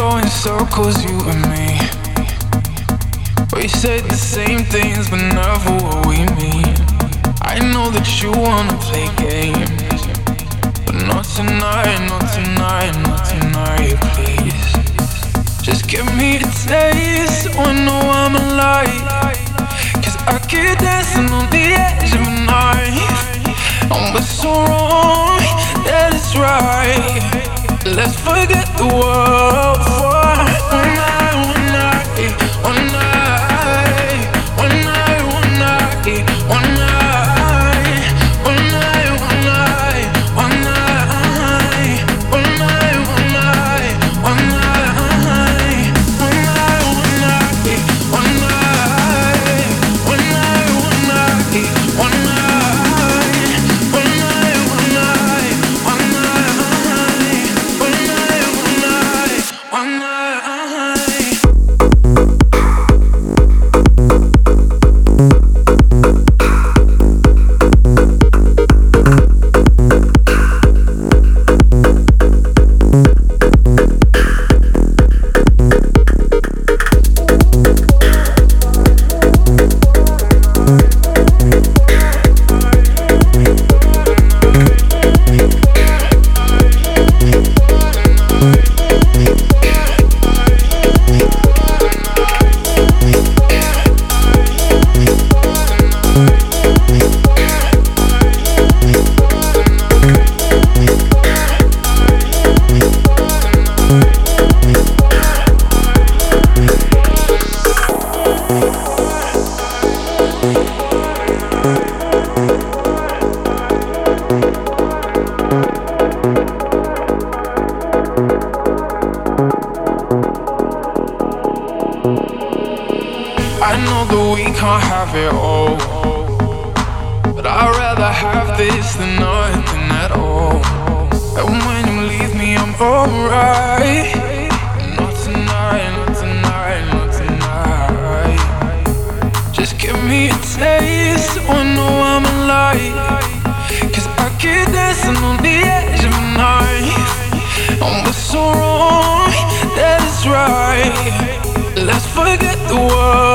go in circles, you and me. We said the same things, but never what we mean. I know that you wanna play games, but not tonight, not tonight, not tonight, please. Just give me a taste, so I know I'm alive. 'Cause I keep dancing on the edge of a knife. And what's so wrong, that is right. Let's forget the world for one night, one night, one night, one night, one night, one night, one night, one night, one night, one night, one night, one night, one night, one night, one night, one night, one night, one night. I know that we can't have it all, but I'd rather have this than nothing at all. And when you leave me, I'm alright. Not tonight, not tonight, not tonight. Just give me a taste, so I know I'm alive. 'Cause I keep dancing on the edge of a knife. And what's so wrong, that is right. Let's forget the world